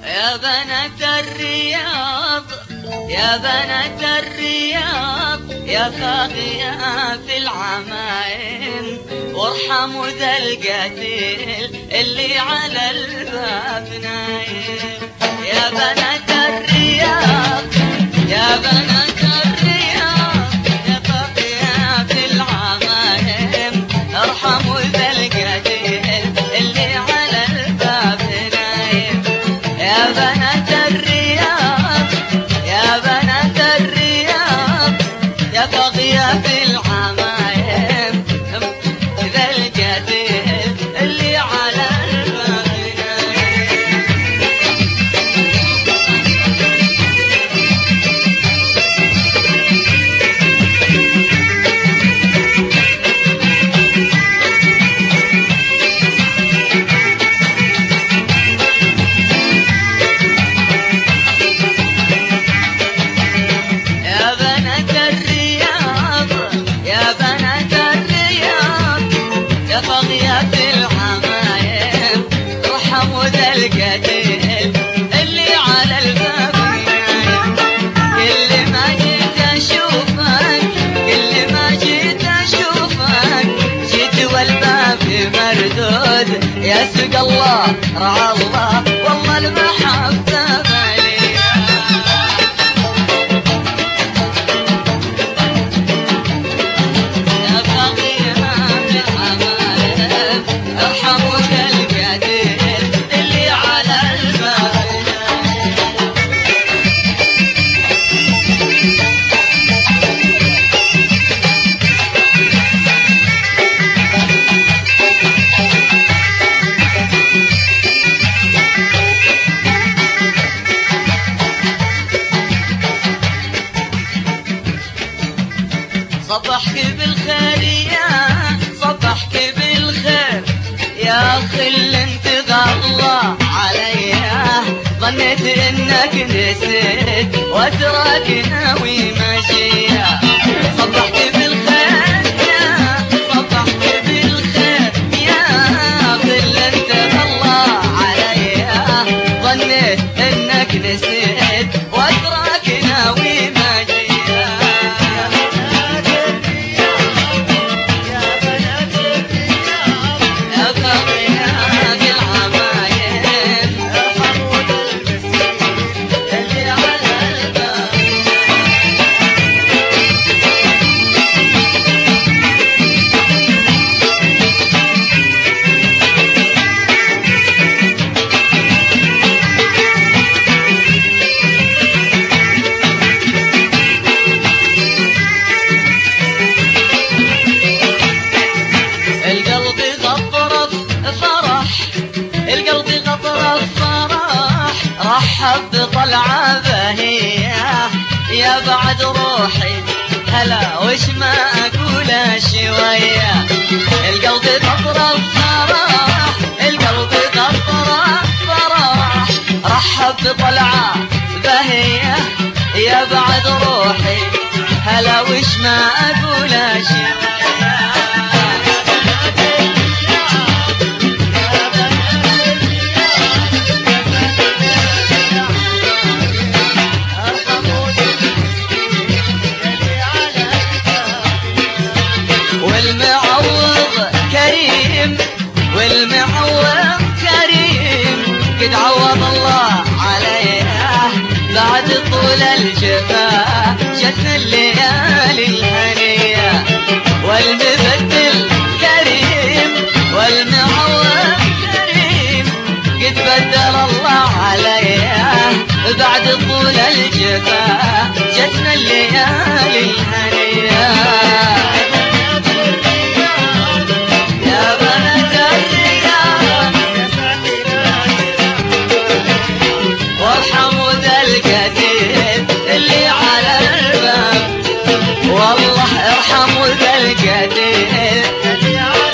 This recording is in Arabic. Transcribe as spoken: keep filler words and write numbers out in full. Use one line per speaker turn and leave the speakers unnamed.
يا بنات الرياض يا بنات الرياض يا فاغية في العمايم وارحموا ذا القتيل اللي على الباب نايم. يا بنات الرياض يا بنات الرياض يا فاغية في العمايم ارحموا ذا القتيل اللي على الباب نايم. يا بنات الرياض يا بنات الرياض يا فاغية في العمايم ذا القتيل اللي على الباب نايم. يا بنات الرياض يا بنات الرياض يا فاغية في العمايم ارحموا ذا القتيل اللي على الباب نايم. كل ما جيت اشوفك كل ما جيت اشوفك جيت والباب مردود. يا سق الله رعى الله والله المحبة غالية. يا فاغية في العمايم ارحموا ذا القتيل اللي على الباب نايم. صبحك بالخير يا صبحك بالخير يا خل انت غلا عليا ظنيت انك نسيت واترك ناوي ماشية. صبحك بالخير يا صبحك بالخير يا خل انت غلا عليا ظنيت انك نسيت واترك ناوي ماشية. القلب غطرف فرح القلب غطرف فرح رحب بطلعة بهية يا بعد روحي هلا وش ما اقول شوية. القلب غطرف فرح القلب غطرف فرح رحب بطلعة بهية يا بعد روحي هلا وش ما اقول شوية. والمعوض كريم والمعوض كريم قد عوض الله عليها بعد طول الجفا جتنا الليالي الهنية. والمبدل كريم والمعوض كريم قد بدل الله عليها بعد طول الجفا جتنا الليالي الهنية. يا بنات الرياض وارحموا ذا القتيل اللي على الباب والله ارحموا ذا القتيل اللي على